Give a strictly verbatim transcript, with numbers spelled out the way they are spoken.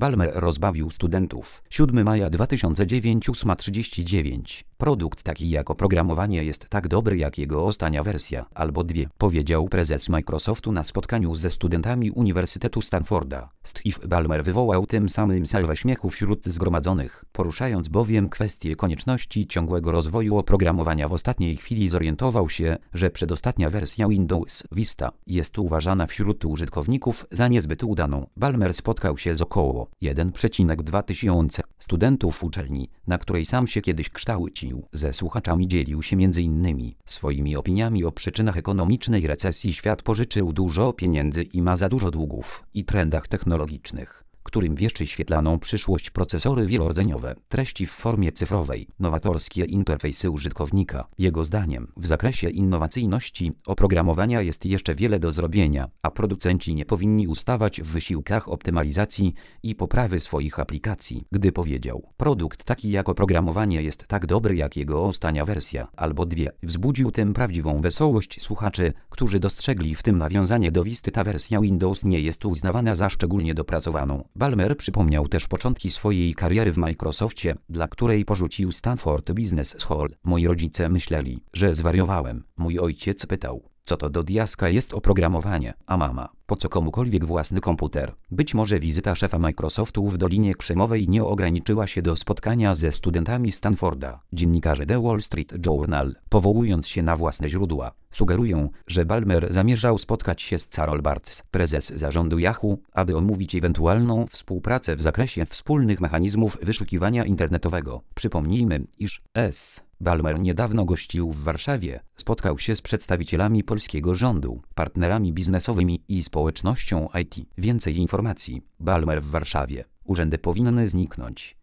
Ballmer rozbawił studentów. siódmego maja dwa tysiące dziewięć ósma trzydzieści dziewięć. Produkt taki jak oprogramowanie jest tak dobry jak jego ostatnia wersja, albo dwie, powiedział prezes Microsoftu na spotkaniu ze studentami Uniwersytetu Stanforda. Steve Ballmer wywołał tym samym salwę śmiechu wśród zgromadzonych, poruszając bowiem kwestię konieczności ciągłego rozwoju oprogramowania. W ostatniej chwili zorientował się, że przedostatnia wersja Windows Vista jest uważana wśród użytkowników za niezbyt udaną. Ballmer spotkał się z około jeden przecinek dwa tysiące studentów uczelni, na której sam się kiedyś kształcił. Ze słuchaczami dzielił się między innymi swoimi opiniami o przyczynach ekonomicznej recesji. Świat pożyczył dużo pieniędzy i ma za dużo długów, i trendach technologicznych, którym wierzy świetlaną przyszłość procesory wielordzeniowe, treści w formie cyfrowej, nowatorskie interfejsy użytkownika. Jego zdaniem, w zakresie innowacyjności oprogramowania jest jeszcze wiele do zrobienia, a producenci nie powinni ustawać w wysiłkach optymalizacji i poprawy swoich aplikacji. Gdy powiedział, produkt taki jak oprogramowanie jest tak dobry jak jego ostatnia wersja, albo dwie, wzbudził tym prawdziwą wesołość słuchaczy, którzy dostrzegli w tym nawiązanie do Visty. Ta wersja Windows nie jest uznawana za szczególnie dopracowaną. Ballmer przypomniał też początki swojej kariery w Microsoftie, dla której porzucił Stanford Business School. Moi rodzice myśleli, że zwariowałem. Mój ojciec pytał, co to do diaska jest oprogramowanie, a mama, po co komukolwiek własny komputer. Być może wizyta szefa Microsoftu w Dolinie Krzemowej nie ograniczyła się do spotkania ze studentami Stanforda. Dziennikarze The Wall Street Journal, powołując się na własne źródła, sugerują, że Ballmer zamierzał spotkać się z Carol Bartz, prezes zarządu Yahoo, aby omówić ewentualną współpracę w zakresie wspólnych mechanizmów wyszukiwania internetowego. Przypomnijmy, iż S. Ballmer niedawno gościł w Warszawie, spotkał się z przedstawicielami polskiego rządu, partnerami biznesowymi i społecznością I T. Więcej informacji. Ballmer w Warszawie. Urzędy powinny zniknąć.